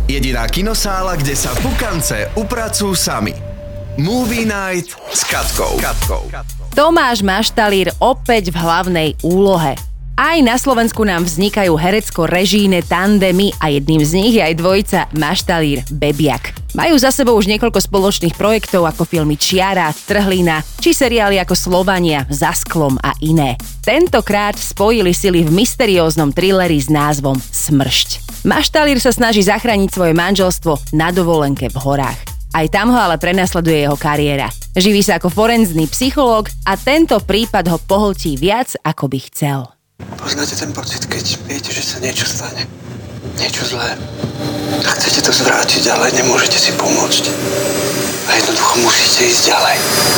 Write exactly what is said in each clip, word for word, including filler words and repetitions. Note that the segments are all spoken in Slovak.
Jediná kinosála, kde sa pukance upracujú sami. Movie Night s Katkou. Katkou. Tomáš Maštalír opäť v hlavnej úlohe. Aj na Slovensku nám vznikajú herecko-režijné tandemy a jedným z nich je aj dvojica Maštalír-Bebiak. Majú za sebou už niekoľko spoločných projektov ako filmy Čiara, Trhlina či seriály ako Slovania, Za sklom a iné. Tentokrát spojili sily v mysterióznom thrilleri s názvom Smršť. Maštalír sa snaží zachrániť svoje manželstvo na dovolenke v horách. Aj tam ho ale prenasleduje jeho kariéra. Živí sa ako forenzný psychológ a tento prípad ho pohltí viac, ako by chcel. Poznáte ten pocit, keď viete, že sa niečo stane? Niečo zlé. A chcete to zvrátiť, ale nemôžete si pomôcť. A jednoducho musíte ísť ďalej.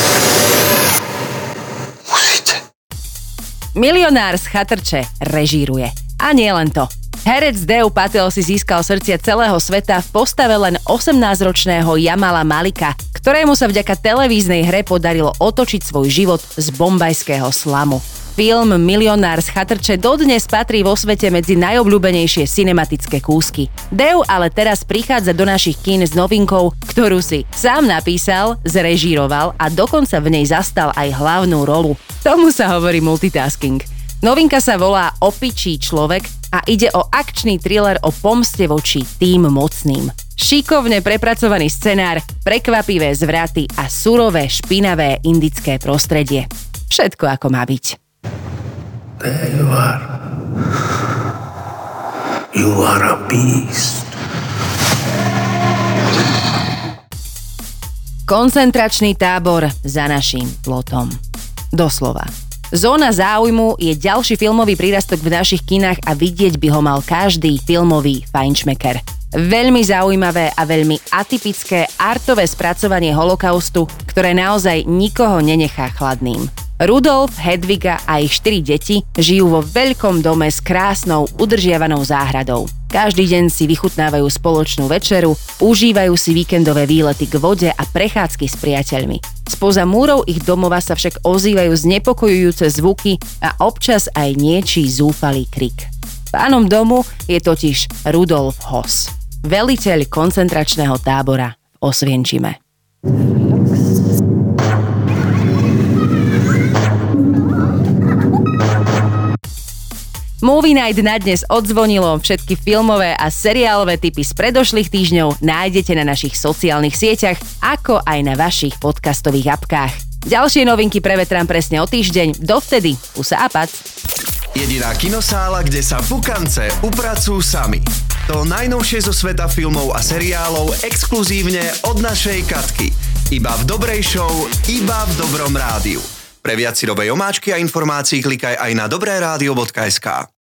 Musíte. Milionár z chatrče režíruje. A nie len to. Herec Dev Patel si získal srdcia celého sveta v postave len osemnásťročného Jamala Malika, ktorému sa vďaka televíznej hre podarilo otočiť svoj život z bombajského slamu. Film Milionár z chatrče dodnes patrí vo svete medzi najobľúbenejšie cinematické kúsky. Dev ale teraz prichádza do našich kín s novinkou, ktorú si sám napísal, zrežíroval a dokonca v nej zastal aj hlavnú rolu. Tomu sa hovorí multitasking. Novinka sa volá Opičí človek a ide o akčný thriller o pomste voči tým mocným. Šikovne prepracovaný scenár, prekvapivé zvraty a surové, špinavé indické prostredie. Všetko ako má byť. There you are. You are a beast. Koncentračný tábor za naším plotom. Doslova. Zóna záujmu je ďalší filmový prírastok v našich kinách a vidieť by ho mal každý filmový fajnšmeker. Veľmi zaujímavé a veľmi atypické artové spracovanie holokaustu, ktoré naozaj nikoho nenechá chladným. Rudolf, Hedviga a ich štyri deti žijú vo veľkom dome s krásnou, udržiavanou záhradou. Každý deň si vychutnávajú spoločnú večeru, užívajú si víkendové výlety k vode a prechádzky s priateľmi. Spoza múrov ich domova sa však ozývajú znepokojujúce zvuky a občas aj niečí zúfalý krik. Pánom domu je totiž Rudolf Höss, veliteľ koncentračného tábora v Osvienčime. Movie Night na dnes odzvonilo. Všetky filmové a seriálové tipy z predošlých týždňov nájdete na našich sociálnych sieťach, ako aj na vašich podcastových apkách. Ďalšie novinky prevetrám presne o týždeň. Dovtedy, pusa a pac. Jediná kinosála, kde sa pukance upracujú sami. To najnovšie zo sveta filmov a seriálov exkluzívne od našej Katky. Iba v dobrej show, iba v dobrom rádiu. Pre viac sirovej omáčky a informácií klikaj aj na dobré rádio bodka es ká.